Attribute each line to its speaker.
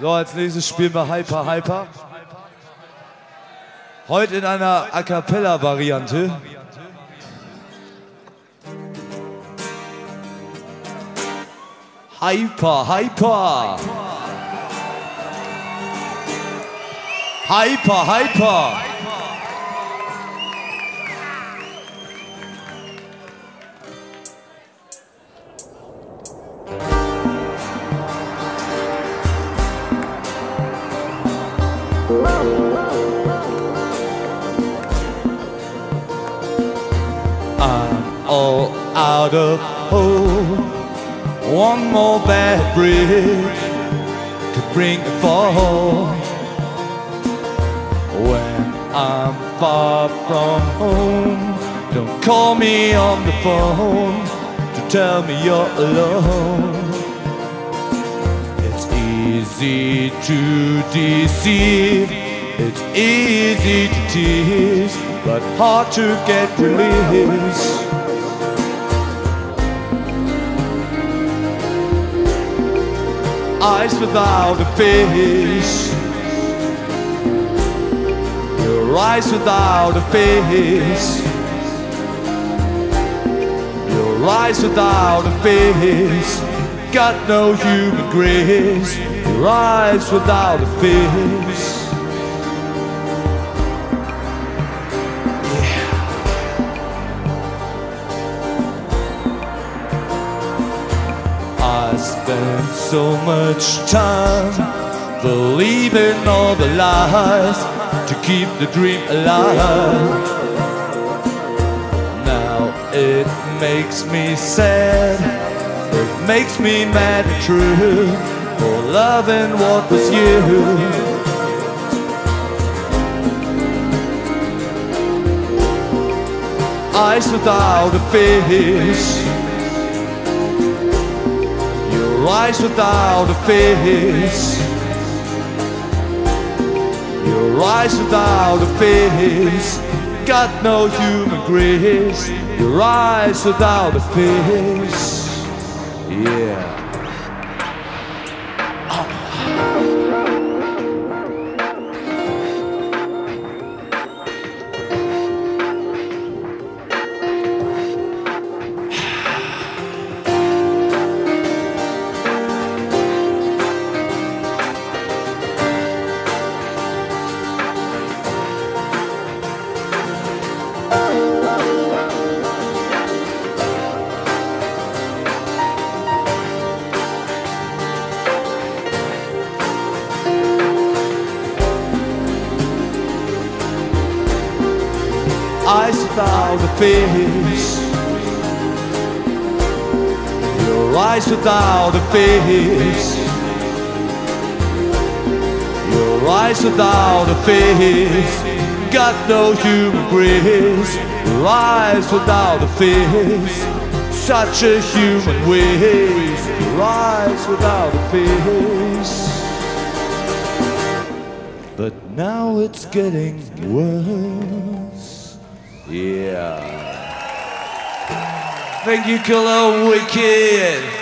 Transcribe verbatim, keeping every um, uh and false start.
Speaker 1: So, als nächstes spielen wir Hyper Hyper. Heute in einer A Cappella-Variante. Hyper Hyper. Hyper Hyper. I'm all out of hope. One more bad break could bring a fall. When I'm far from home, don't call me on the phone to tell me you're alone. It's easy to deceive, it's easy to tease, but hard to get release. Eyes without a face, your eyes without a face, your eyes without a face, got no human grace, your eyes without a face. I spent so much time believing all the lies to keep the dream alive. Now it makes me sad, it makes me mad and true for loving what was you. Eyes without a face, your eyes without a face, your eyes without a face, got no human grace, your eyes without a face, yeah. Eyes without a face, your eyes without a face, your eyes without a face, got no human grace, your eyes without a face, such a human waste, your eyes without a face. But now it's getting worse. Yeah. Thank you, Killer Wicked.